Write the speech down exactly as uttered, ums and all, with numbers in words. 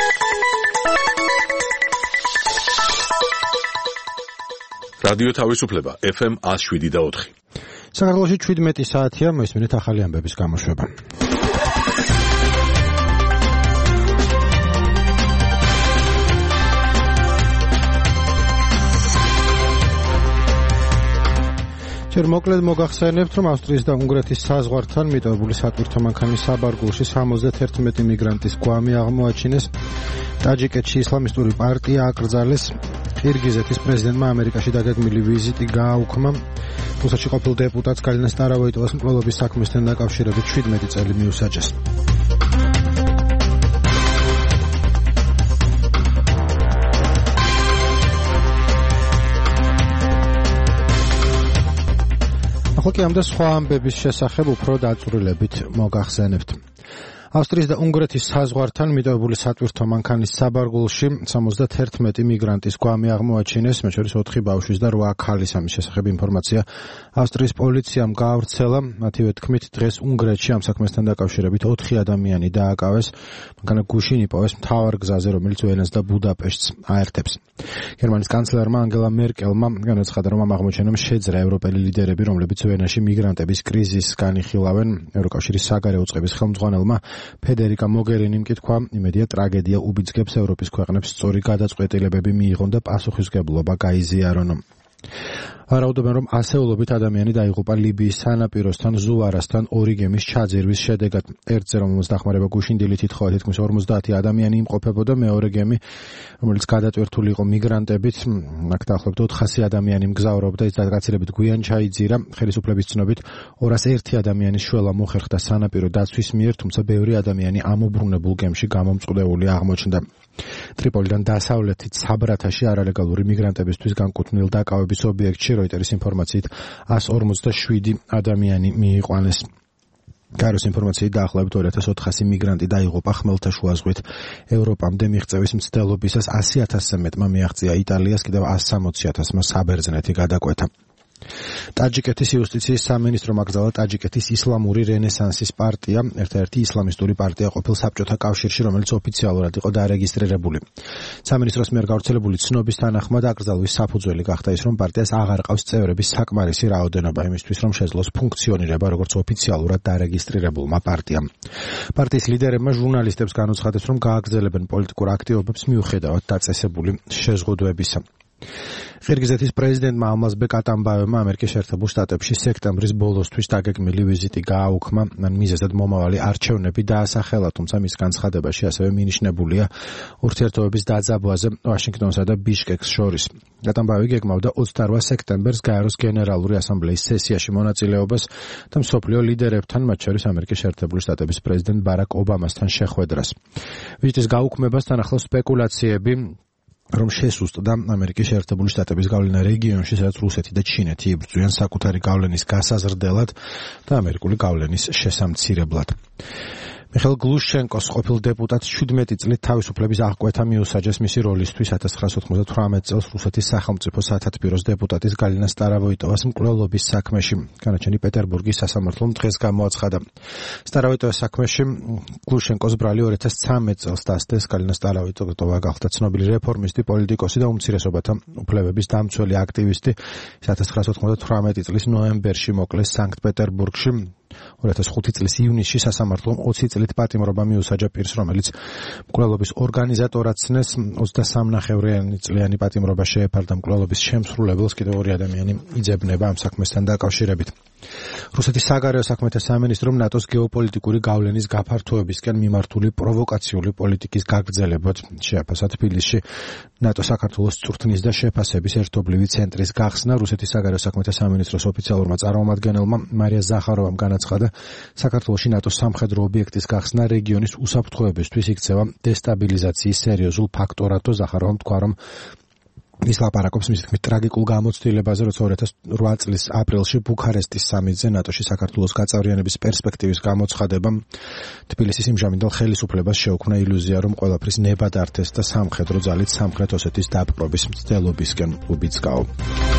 რადიო თავისუფლება ეფ ემ one oh seven და four. საქართველოში შვიდმეტი საათია, მოისმინეთ ახალი ამბების გამოშვება. ჯერ მოკლედ მოგახსენებთ, რომ ავსტრიის და უნგრეთის საზღვართან მიტოვებული სატვირთო მანქანის საბარგულში სამოცდაერთმეტი მიგრანტის გვამი აღმოაჩინეს. ტაჯიკეთში ისლამისტური პარტია აკრძალეს. ყირგიზეთის პრეზიდენტმა ამერიკაში დაგეგმილი ვიზიტი გააუქმა. რუსეთში ყოფილ დეპუტატს გალინას სტარავოიტოვას მკვლელობის საქმესთან დაკავშირებით შვიდმეტი წელი მიუსაჯეს. ახლა კი ამდე სხვა ამბების შესახებ უფრო დაწვრილებით მოგახსენებთ. ავსტრიის და უნგრეთის საზღვართან მიტოვებული სატვირთო მანქანის საბარგულში სამოცდაერთმეტი მიგრანტის გვამი აღმოაჩინეს, მათ შორის ოთხი ბავშვის და რვა ქალის. ამის შესახებ ინფორმაცია ავსტრიის პოლიციამ გაავრცელა. მათივე თქმით, დღეს უნგრეთში ამ საქმესთან დაკავშირებით ოთხი ადამიანი დააკავეს. მანქანა გუშინ იპოვეს მთავარ გზაზე, რომელიც ვენას და ბუდაპეშტს აერთებს. გერმანიის კანცლერმა ანგელა მერკელმა განაცხადა, რომ ამ აღმოჩენამ შეძრა ევროპელი ლიდერები, რომლებიც ვენაში მიგრანტების კრიზისს განიხილავენ. ევროკავშირის საგარეო წყების ხელმძღვანელმა ფედერიკა მოგერინიმ კი თქვა, იმედია ტრაგედია უბიძგებს ევროპის ქვეყნებს სწორი გადაწყვეტილებები მიიღონ და პასუხისმგებლობა გაიზიარონ. ვარაუდობენ, რომ ასეულობით ადამიანი დაიღუპა ლიბიის სანაპიროსთან ზუვარასთან ორი გემის ჩაძირვის შედეგად. ერთზე, რომელმაც დახმარება გუშინ დილით ითხოვა, თითქმის ორმოცდაათი ადამიანი იმყოფებოდა, მეორე გემი, რომელიც გადატვირთული იყო მიგრანტებით, აქ დაახლოებით ოთხასი ადამიანი მგზავრობდა, ის დაგაცილებით გვიან ჩაიძირა. ხელისუფლების ცნობით ორას ერთი ადამიანის შველა მოხერხდა სანაპირო დაცვის მიერ, თუმცა ბევრი ადამიანი ამობრუნებულ გემში გამომწყვდეული აღმოჩნდა. ტრიპოლიდან დასავლეთით საბრათაში არალეგალური მიგრანტებისთვის განკუთვნილ დაკავების ობიექტში როიტერის ინფორმაციით one hundred forty-seven ადამიანი მიიყვანეს. გაეროს ინფორმაციით დაახლოებით two thousand four hundred მიგრანტი დაიღუპა ხმელთაშუა ზღვით. ევროპამდე მიღწევის მცდელობისას one hundred thousand-ზე მეტმა მიაღწია იტალიას, კიდევ one hundred sixty thousand-მა საბერძნეთი გადაკვეთა. ტაჯიკეთის იუსტიციის სამინისტრომ აკრძალა ტაჯიკეთის ისლამური რენესანსის პარტია, ერთ-ერთი ისლამისტური პარტია ყოფილ საბჭოთა კავშირში, რომელიც ოფიციალურად იყო დარეგისტრირებული. სამინისტროს მიერ გავრცელებული ცნობის თანახმად აკრძალვის საფუძველი გახდა ის, რომ პარტიას აღარ ყავს წევრების საკმარისი რაოდენობა იმისთვის, რომ შეძლოს ფუნქციონირება როგორც ოფიციალურად დარეგისტრირებულმა პარტიამ. პარტიის ლიდერებმა ჟურნალისტებს განუცხადეს, რომ გააგრძელებენ პოლიტიკურ აქტივობებს მიუხედავად დაწესებული შეზღუდვებისა. ყირგიზეთის პრეზიდენტმა ალმაზბეკ ატამბაევმა ამერიკის შეერთებულ შტატებში სექტემბრის ბოლოსთვის დაგეგმილი ვიზიტი გააუქმა. მან მიზეზად მომავალი არჩევნები დაასახელა, თუმცა მის განცხადებაში ასევე მინიშნებულია ურთიერთობების დაძაბვაზე ვაშინგტონსა და ბიშკეკს შორის. ატამბაევი გეგმავდა ოცდაოთხ სექტემბერს გაეროს გენერალური ასამბლეის სესიაში მონაწილეობას და მსოფლიო ლიდერებთან, მათ შორის ამერიკის შეერთებული შტატების პრეზიდენტ ბარაკ ობამასთან შეხვედრას. ვიზიტის გაუქმებასთან ახლავს სპეკულაციები, რომ შესუსტდა ამერიკის შეერთებული შტატების გავლენა რეგიონში, სადაც რუსეთი და ჩინეთი იბრძვიან საკუთარი გავლენის გასაზრდელად და ამერიკული გავლენის შესამცირებლად. მიხეილ გლუშენკოს ყოფილ დეპუტატს შვიდმეტი წლით თავისუფლების აღკვეთა მიუსაჯეს მისი როლისთვის one thousand nine hundred eighty-eight წელს რუსეთის სახელმწიფო სათათბიროს დეპუტატის გალინა სტარავოიტოვას მკვლელობის საქმეში. განაჩენი პეტერბურგის სასამართლომ დღეს გამოაცხადა. სტარავოიტოვას საქმეში გლუშენკოს ბრალი two thousand thirteen წელს დასდეს. გალინა სტარავოიტოვა გახდა ცნობილი რეფორმისტი, პოლიტიკოსი და უმცირესობათა უფლებების დამცველი აქტივისტი. one thousand nine hundred eighty-eight წლის ნოემბერში მოკლეს სანქტ-პეტერბურგში. two thousand five წლის ივნისში სასამართლომ twenty წლით პატიმრობა მიუსაჯა პირს, რომელიც მკვლელობის ორგანიზატორად ცნეს. twenty-three წლიანი პატიმრობა შეეფარდა მკვლელობის შემსრულებელს, კიდევ ორი ადამიანი იძებნება ამ საქმესთან დაკავშირებით. რუსეთის საგარეო საქმეთა სამინისტრომ ნატოს გეოპოლიტიკური გავლენის გაფართოებისკენ მიმართული პროვოკაციული პოლიტიკის გაგრძელებად შეაფასა თბილისში ნატო საქართველოს წვრთნის და შეფასების ერთობლივი ცენტრის გახსნა. რუსეთის საგარეო საქმეთა სამინისტროს ოფიციალურმა წარმომადგენელმა მარია ზახაროვამ განაცხადა, საქართველოში ნატოს სამხედრო ობიექტის გახსნა რეგიონის უსაფრთხოებისთვის იქცევა დესტაბილიზაციის სერიოზულ ფაქტორად. ზახაროვამ თქვა, რომ ის ლაპარაკობს მის თქმით ტრაგიკულ გამოცდილებაზე, როცა two thousand eight წლის აპრილში ბუქარესტის სამიტზე ნატოში საქართველოს გაწევრიანების პერსპექტივის გამოცხადებამ თბილისის იმჟამინდელ ხელისუფლებას შეუქმნა ილუზია, რომ ყველაფრის ნება დართეს და სამხედრო ძალით სამხრეთ ოსეთის დაპყრობის მცდელობისკენ უბიძგაო.